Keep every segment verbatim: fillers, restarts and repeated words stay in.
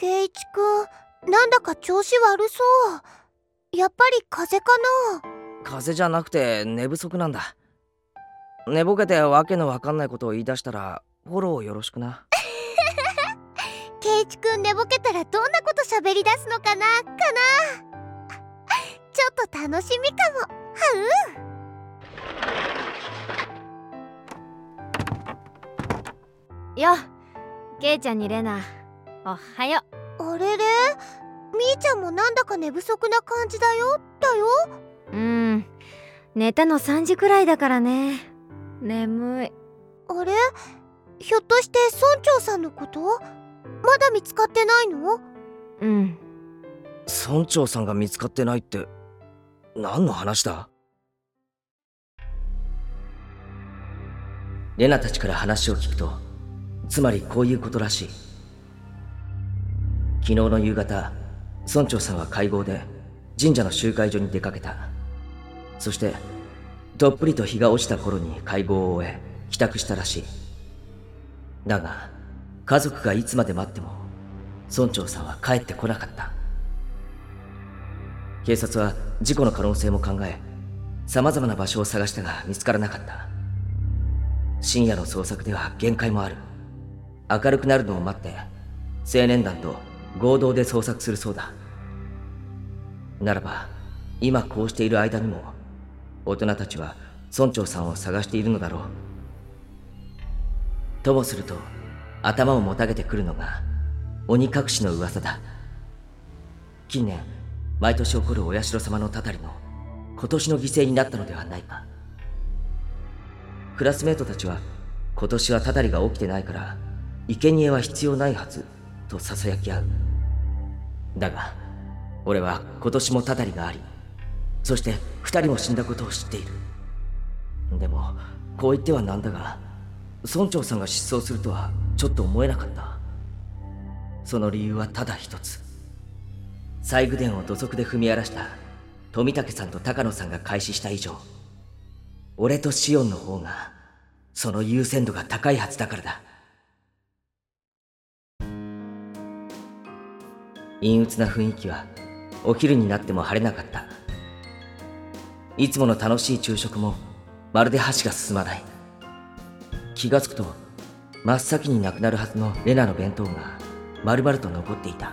圭一くん、なんだか調子悪そう。やっぱり風邪かな？ 風邪じゃなくて寝不足なんだ。寝ぼけてわけのわかんないことを言い出したらフォローよろしくな。 圭一くん寝ぼけたらどんなこと喋り出すのかなかな。ちょっと楽しみかも。はうよ、ケイちゃんにレナ、おはよ。 あれれ、みーちゃんもなんだか寝不足な感じだよ。だよ。 うーん、寝たのさんじくらいだからね。眠い。 あれ、ひょっとして村長さんのことまだ見つかってないの？ うん。 村長さんが見つかってないって何の話だ？レナたちから話を聞くと、つまりこういうことらしい。昨日の夕方、村長さんは会合で神社の集会所に出かけた。そしてどっぷりと日が落ちた頃に会合を終え帰宅したらしい。だが家族がいつまで待っても村長さんは帰ってこなかった。警察は事故の可能性も考え、様々な場所を探したが見つからなかった。深夜の捜索では限界もある。明るくなるのを待って青年団と合同で捜索するそうだ。ならば今こうしている間にも大人たちは村長さんを探しているのだろう。ともすると頭をもたげてくるのが鬼隠しの噂だ。近年毎年起こるお社様のたたりの今年の犠牲になったのではないか。クラスメートたちは今年はたたりが起きてないから生贄は必要ないはずとささやき合う。だが俺は今年もたたりがあり、そして二人も死んだことを知っている。でもこう言ってはなんだが、村長さんが失踪するとはちょっと思えなかった。その理由はただ一つ。西宮殿を土足で踏み荒らした富武さんと高野さんが開始した以上、俺とシオンの方がその優先度が高いはずだからだ。陰鬱な雰囲気はお昼になっても晴れなかった。いつもの楽しい昼食もまるで箸が進まない。気がつくと真っ先になくなるはずのレナの弁当が丸々と残っていた。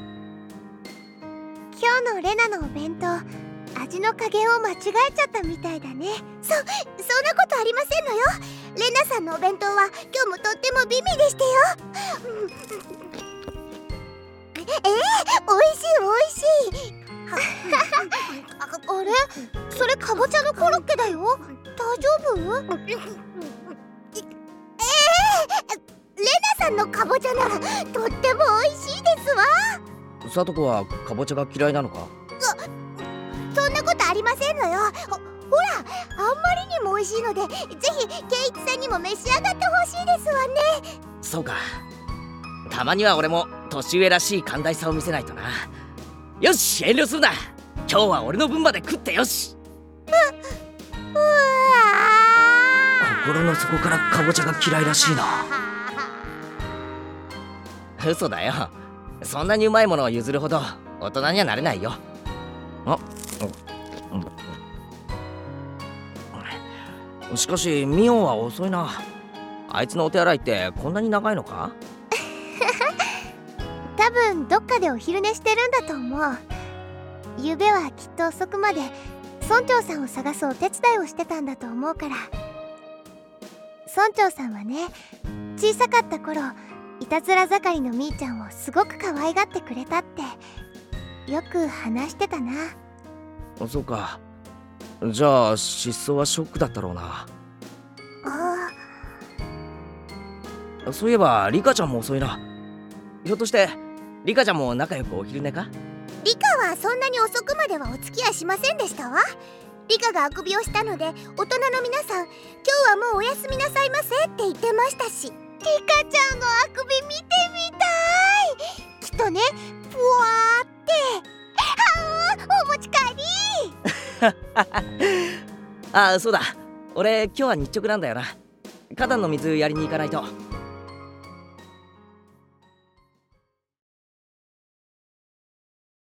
今日のレナのお弁当、味の加減を間違えちゃったみたいだね。そ、そんなことありませんのよ。レナさんのお弁当は今日もとっても美味でしたよ。えー、おいしいおいしい。あれ、それかぼちゃのコロッケだよ。大丈夫？えー、レナさんのかぼちゃならとってもおいしいですわ。 さとこはかぼちゃが嫌いなのか？ そ、そんなことありませんのよ。ほ、ほら、あんまりにも美味しいので、ぜひ圭一さんにも召し上がってほしいですわね。 そうか。たまには俺も年上らしい寛大さを見せないとな。よし、遠慮するな。今日は俺の分まで食ってよし。 う、うわー。心の底からかぼちゃが嫌いらしいな。嘘だよ。そんなにうまいものを譲るほど大人にはなれないよ。あ、うん、しかしミオンは遅いな。あいつのお手洗いってこんなに長いのか？ 多分どっかでお昼寝してるんだと思う。ゆうべはきっと遅くまで村長さんを探すお手伝いをしてたんだと思うから。村長さんはね、小さかった頃いたずら盛りのみーちゃんをすごく可愛がってくれたってよく話してたな。 そうか。じゃあ失踪はショックだったろうな。 ああ。そういえばリカちゃんも遅いな。ひょっとしてリカちゃんも仲良くお昼寝か？ リカはそんなに遅くまではお付き合いしませんでしたわ。リカがあくびをしたので、大人の皆さん、今日はもうおやすみなさいませって言ってましたし。リカちゃんのあくび見てみたい。きっとね、ぷわーって。はあ、お持ち帰り。 ああ、そうだ。俺今日は日直なんだよな。花壇の水やりに行かないと。